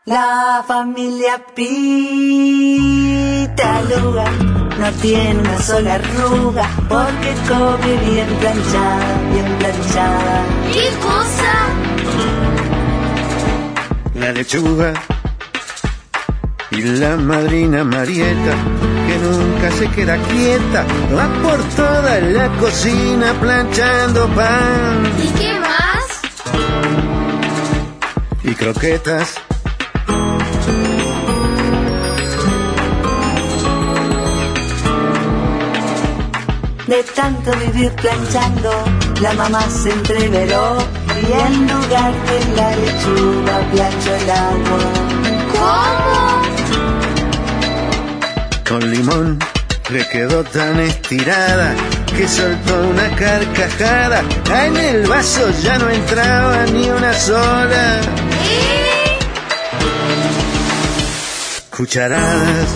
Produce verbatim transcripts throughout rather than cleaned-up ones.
La familia Pitaluga no tiene una sola arruga porque come bien planchada, bien planchada. ¿Qué cosa? La lechuga y la madrina Marieta, que nunca se queda quieta, va por toda la cocina planchando pan. ¿Y qué más? Y croquetas. De tanto vivir planchando, la mamá se entreveró y en lugar de la lechuga planchó el agua. ¿Cómo? Con limón le quedó tan estirada que soltó una carcajada. En el vaso ya no entraba ni una sola. ¿Eh? Cucharadas.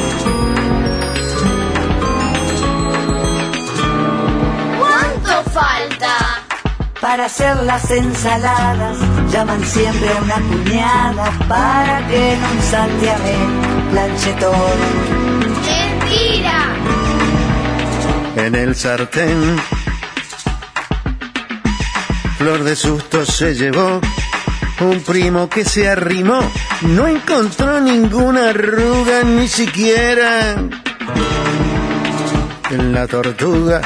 Falta. Para hacer las ensaladas llaman siempre a una cuñada para que en un santiamén planche todo. ¡Mentira! En el sartén flor de susto se llevó un primo que se arrimó, no encontró ninguna arruga ni siquiera en la tortuga.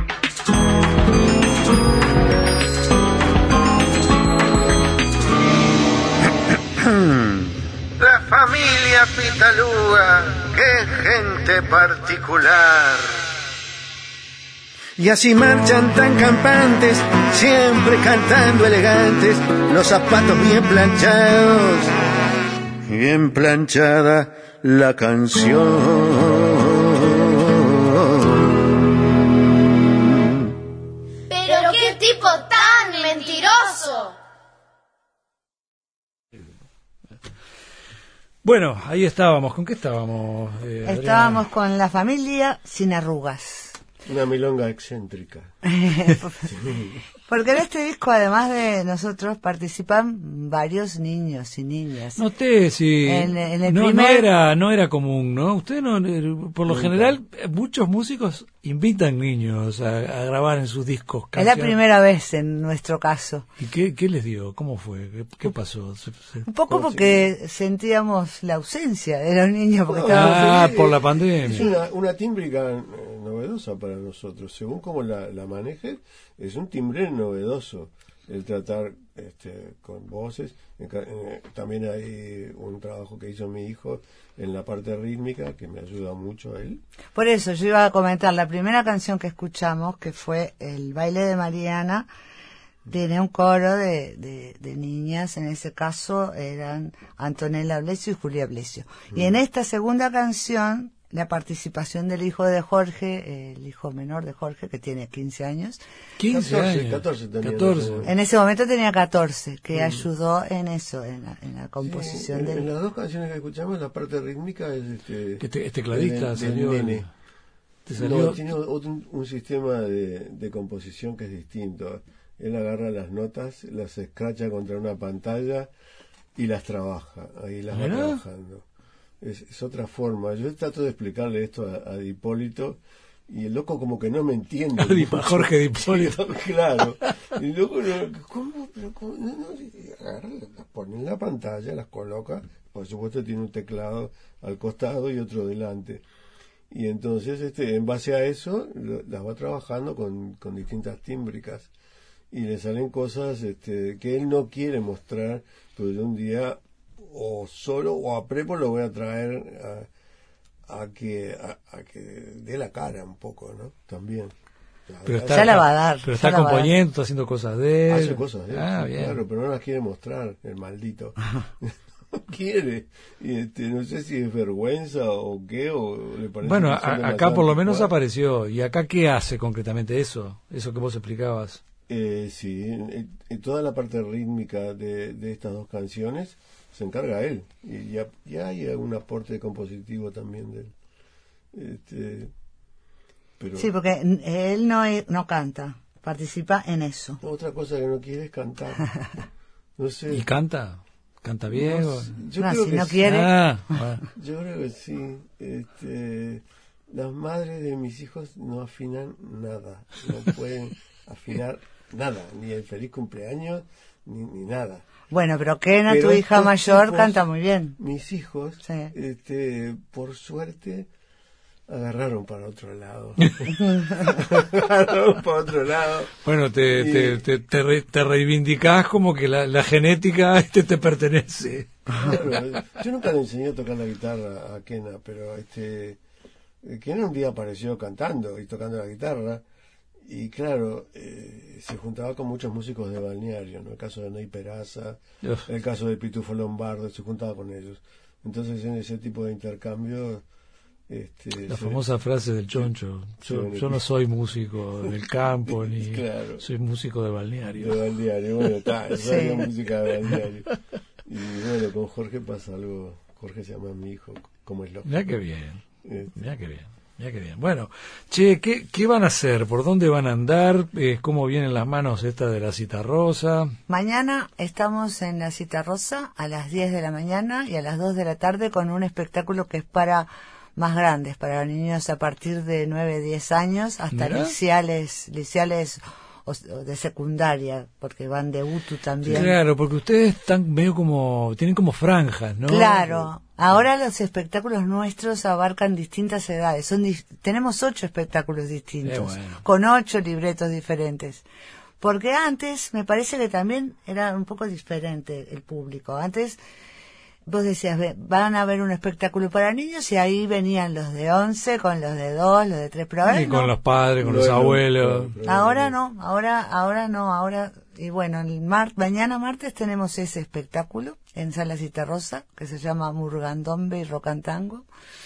La familia Pitaluga, qué gente particular. Y así marchan tan campantes, siempre cantando elegantes, los zapatos bien planchados, bien planchada la canción. ¡Pero qué tipo tan mentiroso! Bueno, ahí estábamos. ¿Con qué estábamos? Eh, estábamos con la familia sin arrugas. Una milonga excéntrica. Porque en este disco, además de nosotros, participan varios niños y niñas. Noté, sí. En, en el no, primer... no era, no era común, ¿no? Ustedes no, por lo general, muchos músicos invitan niños a, a grabar en sus discos canciones. Es la primera vez en nuestro caso. ¿Y qué, qué les dio? ¿Cómo fue? ¿Qué, qué pasó? ¿Se, se... Un poco porque sí. sentíamos la ausencia de los niños. Porque no, ah, feliz. por la pandemia. Es una, una tímbrica eh, novedosa para nosotros. Según cómo la, la manejes, es un timbre novedoso el tratar este, con voces. Eh, también hay un trabajo que hizo mi hijo en la parte rítmica que me ayuda mucho a él. Por eso yo iba a comentar, la primera canción que escuchamos, que fue El baile de Mariana, tiene un coro de, de, de niñas, en ese caso eran Antonella Blesio y Julia Blesio. Mm. Y en esta segunda canción, la participación del hijo de Jorge, el hijo menor de Jorge, que tiene quince años. quince años. catorce tenía. catorce. En ese momento tenía catorce, que mm. ayudó en eso, en la, en la composición. Sí, en, del... en las dos canciones que escuchamos, la parte rítmica es este... Este, este tecladista del, salió... del nene. ¿Te salió? No, tiene un, un sistema de, de composición que es distinto. Él agarra las notas, las escracha contra una pantalla y las trabaja. Ahí las va trabajando. Es, es otra forma. Yo trato de explicarle esto a, a Hipólito y el loco como que no me entiende. A Jorge de Hipólito. Claro. Y el loco, ¿cómo? Pero, ¿cómo? No, no, agarra, las pone en la pantalla, las coloca. Por supuesto tiene un teclado al costado y otro delante. Y entonces, este, en base a eso, lo, las va trabajando con, con distintas tímbricas. Y le salen cosas este, que él no quiere mostrar, pero yo un día... o solo o a Prepo lo voy a traer a, a que a, a que dé la cara un poco, ¿no? También. Pero está, ya la va a dar. Pero está componiendo, está haciendo cosas de él. Hace cosas de él, ah, sí, bien. Claro, pero no las quiere mostrar, el maldito. No quiere. Y este, no sé si es vergüenza o qué, o le parece... Bueno, a, acá por lo menos apareció. ¿Y acá qué hace concretamente eso? Eso que vos explicabas. Eh, sí, en, en toda la parte rítmica de, de estas dos canciones se encarga él, y ya, ya hay un aporte compositivo también de él. Este, pero sí, porque él no, no canta, participa en eso. Otra cosa que no quiere es cantar. No sé. ¿Y canta? ¿Canta bien? No, o- yo No, creo si que no sí. quiere. Ah, bueno. Yo creo que sí. Este, las madres de mis hijos no afinan nada. No pueden afinar nada. Ni el feliz cumpleaños, ni, ni nada. Bueno, pero Kena, Pero tu hija estos mayor, chicos, canta muy bien. Mis hijos, Sí. este, por suerte, agarraron para otro lado. Agarraron para otro lado. Bueno, te, Y- te, te, te, re- te reivindicás como que la, la genética este te pertenece. Claro, yo nunca le enseñé a tocar la guitarra a Kena, pero este eh, Kena un día apareció cantando y tocando la guitarra y claro, eh, se juntaba con muchos músicos de balneario, ¿no? El caso de Ney Peraza, Uf. el caso de Pitufo Lombardo, se juntaba con ellos. Entonces en ese tipo de intercambio este, La se- famosa frase del choncho. Yo, yo no soy músico del campo, ni Claro. soy músico de de balneario. balneario, bueno, está, eso Sí. era música de balneario. Y bueno, con Jorge pasa algo, Jorge se llama mi hijo, como es loco. Mirá qué bien, Este, mirá qué bien, mirá qué bien. Bueno, che, ¿qué, qué van a hacer? ¿Por dónde van a andar? Eh, ¿Cómo vienen las manos esta de la Citarrosa? Mañana estamos en la Citarrosa a las diez de la mañana y a las dos de la tarde con un espectáculo que es para más grandes, para niños a partir de nueve, diez años hasta Mirá. liceales, liceales o, o de secundaria, porque van de U T U también. Claro, porque ustedes están medio como, tienen como franjas, ¿no? Claro, ahora los espectáculos nuestros abarcan distintas edades. Son dis- tenemos ocho espectáculos distintos, Qué bueno. con ocho libretos diferentes. Porque antes me parece que también era un poco diferente el público. Antes vos decías, ve, van a ver un espectáculo para niños y ahí venían los de once con los de dos, los de tres, pero ahora Y con no. los padres, con los Bueno, abuelos. claro. Ahora no, ahora ahora no, ahora y bueno, el mar, mañana martes tenemos ese espectáculo en Sala Citarrosa que se llama Murgandombe y Rocantango.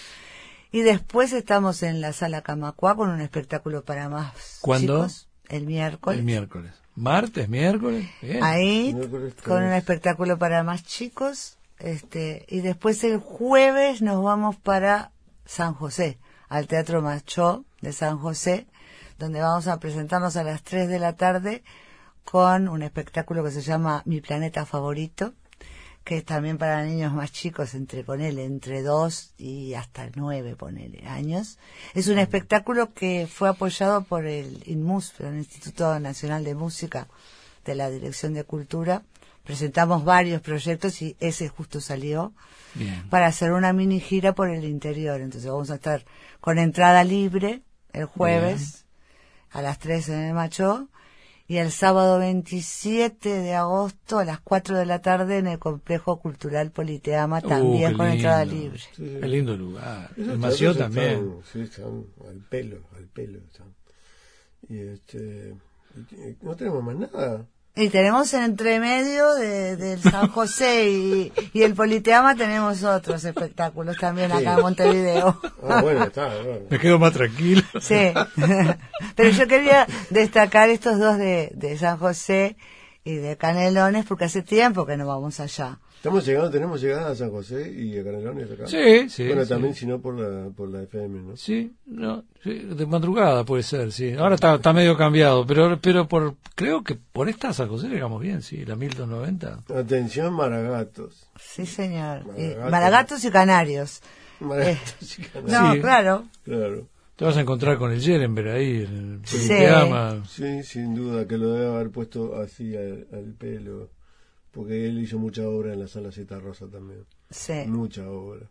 Y después estamos en la Sala Camacuá con un espectáculo para más ¿Cuándo? chicos el miércoles. El miércoles. ¿Martes, miércoles? Bien. Ahí Miércoles con un tenemos- espectáculo para más chicos, este y después el jueves nos vamos para San José, al Teatro Machó de San José, donde vamos a presentarnos a las tres de la tarde con un espectáculo que se llama Mi Planeta Favorito, que es también para niños más chicos, entre ponele, entre dos y hasta nueve, ponele, años. Es un espectáculo que fue apoyado por el INMUS, el Instituto Nacional de Música de la Dirección de Cultura. Presentamos varios proyectos y ese justo salió Bien. para hacer una mini gira por el interior. Entonces vamos a estar con entrada libre el jueves a las tres en el Machó y el sábado veintisiete de agosto a las cuatro de la tarde en el Complejo Cultural Politeama, Uh, también qué con entrada lindo. libre. Sí. Qué lindo lugar. Esos El Mació teatros también. están- sí, están al pelo, al pelo. Están. Y este, y no tenemos más nada. Y tenemos en entre medio de, del San José y, y el Politeama tenemos otros espectáculos también acá en Montevideo. Ah, bueno, está. Bueno. Me quedo más tranquilo. Sí, pero yo quería destacar estos dos de, de San José y de Canelones porque hace tiempo que no vamos allá. Estamos llegando, tenemos llegada a San José y a Canelones acá. Sí, sí. Bueno, sí. también si no por la, por la F M, ¿no? Sí, no, sí, de madrugada puede ser, sí. Ahora está, está medio cambiado, pero pero por creo que por esta San José llegamos bien, sí, la mil doscientos noventa. Atención, Maragatos. Sí, señor. Y Maragatos. Maragatos y Canarios. Maragatos y Canarios. No, Sí. claro. Claro. Te vas a encontrar con el Yerenberg ahí, en el Sí. programa. Sí, sin duda, que lo debe haber puesto así al, al pelo. Porque él hizo mucha obra en la Sala Citarrosa también. Sí. Mucha obra.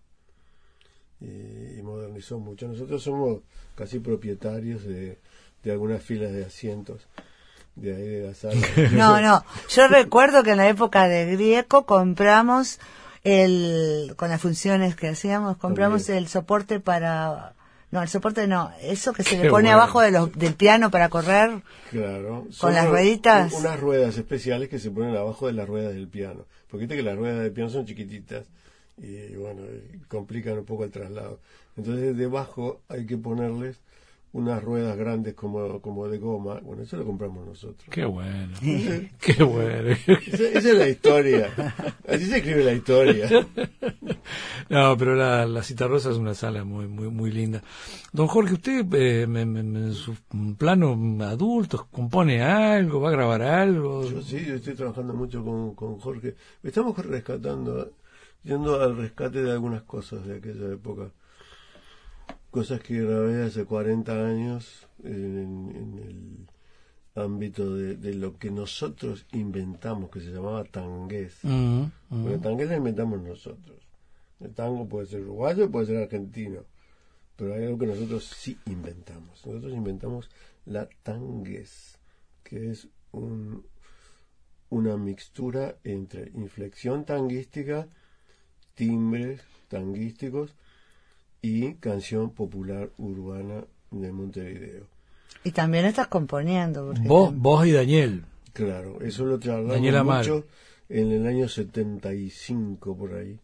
Y, y modernizó mucho. Nosotros somos casi propietarios de, de algunas filas de asientos de ahí de la sala. No, no. Yo recuerdo que en la época de Grieco compramos el, con las funciones que hacíamos, compramos También. el soporte para, no, el soporte no, eso que se Qué le pone bueno. abajo de los, del piano para correr. Claro. ¿Con Son las u- rueditas? Unas ruedas especiales que se ponen abajo de las ruedas del piano. Porque viste que las ruedas del piano son chiquititas y bueno, y complican un poco el traslado. Entonces debajo hay que ponerles unas ruedas grandes como, como de goma. Bueno, eso lo compramos nosotros. Qué bueno, qué bueno. Esa, esa es la historia. Así se escribe la historia. No, pero la, la Citarrosa es una sala muy muy muy linda. Don Jorge, usted eh, me, me, en su plano adulto compone algo, va a grabar algo. Yo sí, yo estoy trabajando mucho con, con Jorge. Estamos rescatando, yendo al rescate de algunas cosas de aquella época. Cosas que grabé hace cuarenta años en, en el ámbito de, de lo que nosotros inventamos, que se llamaba tangués. Mm, mm. Porque el tangués lo inventamos nosotros. El tango puede ser uruguayo, puede ser argentino, pero hay algo que nosotros sí inventamos. Nosotros inventamos la tangués, que es un, una mixtura entre inflexión tanguística, timbres tanguísticos y canción popular urbana de Montevideo. Y también estás componiendo. Vos, vos y Daniel. Claro, eso lo charlamos mucho en el año setenta y cinco por ahí,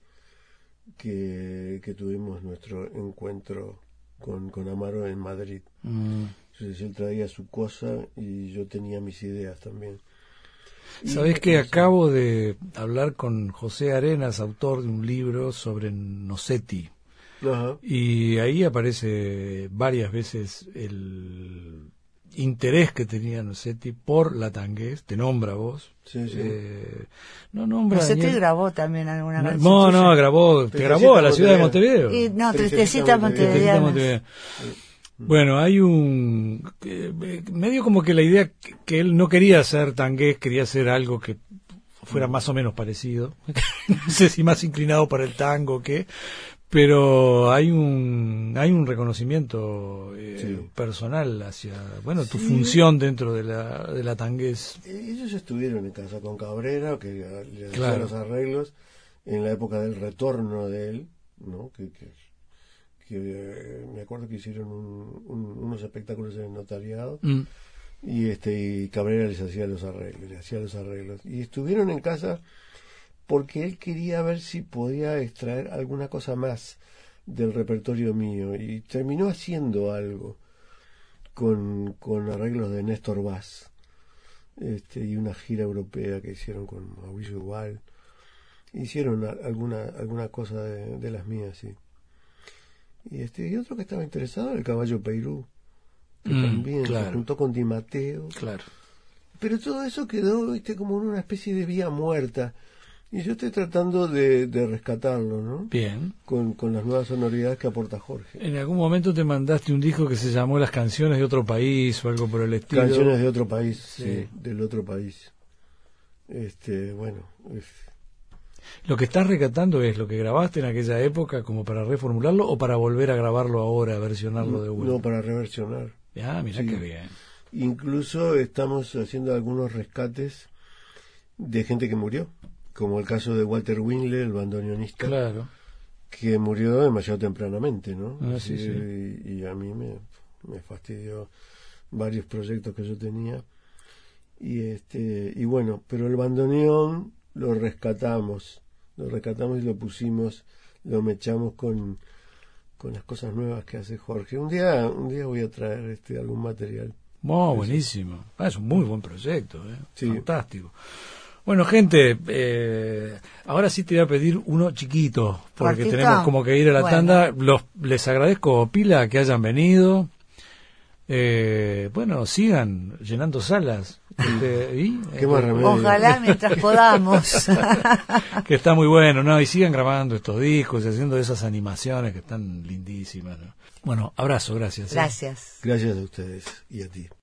que, que tuvimos nuestro encuentro con, con Amaro en Madrid. Mm. Entonces él traía su cosa y yo tenía mis ideas también. ¿Sabés que acabo de hablar con José Arenas, autor de un libro sobre Nocetti? Ajá. Y ahí aparece varias veces el interés que tenía Nocetti por la tangués, te nombra vos. Sí, sí. Eh, no nombra Nocetti Daniel. grabó también alguna no, canción. No, no, grabó, te grabó a la ciudad de Montevideo. Y, no, Tristecita Montevideo. Montevideo. Sí. Bueno, hay un eh, medio como que la idea que, que él no quería hacer tangués, quería hacer algo que fuera más o menos parecido. No sé si más inclinado para el tango que, pero hay un hay un reconocimiento eh, sí. personal hacia, bueno, tu sí. función dentro de la de la tangués. Ellos estuvieron en casa con Cabrera, que le hacía claro. los arreglos en la época del retorno de él, ¿no? Que, que, que eh, me acuerdo que hicieron un, un, unos espectáculos en el notariado mm. y este y Cabrera les hacía los arreglos, les hacía los arreglos y estuvieron en casa porque él quería ver si podía extraer alguna cosa más del repertorio mío y terminó haciendo algo con, con arreglos de Néstor Vaz, este, y una gira europea que hicieron con Mauricio Igual. Hicieron a, alguna alguna cosa de, de las mías, sí. Y este y otro que estaba interesado era el Caballo Peirú, que mm, también claro. se juntó con Di Matteo. Claro. Pero todo eso quedó, viste, como en una especie de vía muerta. Y yo estoy tratando de, de rescatarlo, ¿no? Bien. Con, con las nuevas sonoridades que aporta Jorge. En algún momento te mandaste un disco que se llamó Las Canciones de Otro País o algo por el estilo. Canciones de Otro País, sí, sí del otro país. Este, bueno. Es... ¿Lo que estás rescatando es lo que grabaste en aquella época como para reformularlo o para volver a grabarlo ahora, a versionarlo de vuelta? No, para reversionar. Ah, mirá sí. Qué bien. Incluso estamos haciendo algunos rescates de gente que murió, como el caso de Walter Winle, el bandoneonista, claro. que murió demasiado tempranamente, ¿no? Ah, sí, sí. Y, y a mí me, me fastidió varios proyectos que yo tenía. Y este y bueno, pero el bandoneón lo rescatamos, lo rescatamos y lo pusimos, lo mechamos con, con las cosas nuevas que hace Jorge. Un día un día voy a traer este algún material. Oh, buenísimo. Ah, es un muy buen proyecto, ¿eh? Sí. Fantástico. Bueno, gente, eh, ahora sí te voy a pedir uno chiquito, porque ¿Cortito? Tenemos como que ir a la bueno. tanda. Los, les agradezco, Pila, que hayan venido. Eh, bueno, sigan llenando salas. Este, y, ¿Qué más remedio? Ojalá mientras podamos. Que está muy bueno, ¿no? Y sigan grabando estos discos y haciendo esas animaciones que están lindísimas, ¿no? Bueno, abrazo, gracias. Gracias. ¿eh? Gracias a ustedes y a ti.